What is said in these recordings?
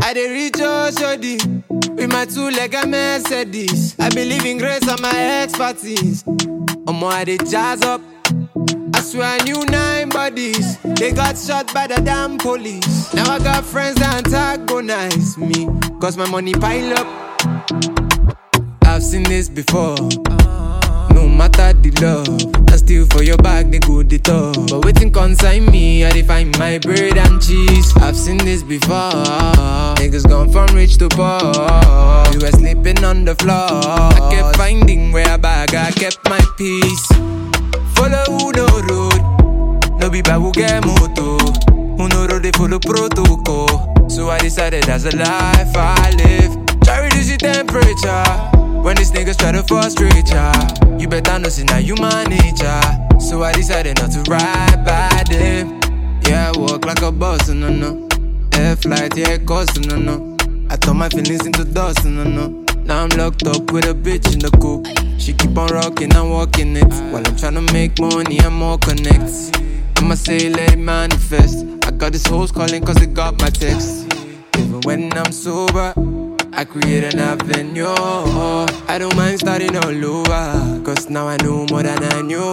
I dey reach Oshodi with my two-legged Mercedes. I believe in grace and my expertise. Omo, I dey jazz up. I swear I knew 9 bodies. They got shot by the damn police. Now I got friends that antagonize me, cause my money pile up. I've seen this before. No matter the love, I steal for your bag, they go the top. But waiting consign me, I define my bread and cheese. I've seen this before. Niggas gone from rich to poor. You were sleeping on the floor. I kept finding where I bag, I kept my peace. Follow who no road, no be bad who get moto. Who no road, they follow protocol. So I decided that's a life I live. Try reduce the temperature when these niggas try to frustrate ya. You better know, see now you my nature. So I decided not to ride by them. Yeah, I walk like a boss, no, no. Air flight, yeah, it costs, no, no. I turn my feelings into dust, no, no. Now I'm locked up with a bitch in the coupe. She keep on rocking, I'm walking it. While I'm tryna make money, I'm more connects. I'ma say let it manifest. I got these hoes calling cause they got my text. Even when I'm sober, I create an avenue. I don't mind starting all over, cause now I know more than I knew.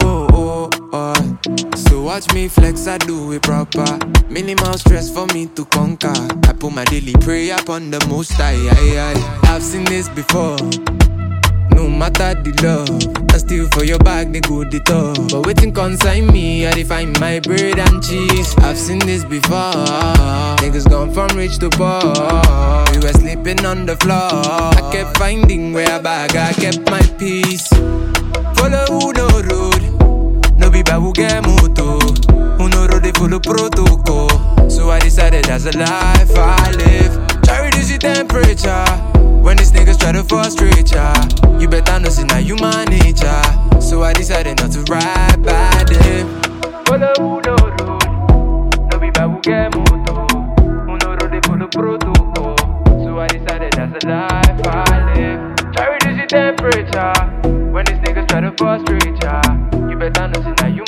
So watch me flex, I do it proper. Minimal stress for me to conquer. I put my daily prayer upon the most high. I've seen this before. No matter the love, I steal for your bag, they go the top. But waiting consign me, I define my bread and cheese. I've seen this before. Niggas gone from rich to poor. We were sleeping on the floor. I kept finding where I bag, I kept my peace. Follow who no road, no be bad who get moto. Who no road, they follow protocol. So I decided that's a life I live. Try reduce the temperature when these niggas try to frustrate ya. You better know, see now you my nature. So I decided not to ride by them. Follow who no road, no be bad who get moto. Who no road, they follow protocol. So I decided that's a life I live. Try reduce the temperature when these niggas try to frustrate ya. You better know, see now you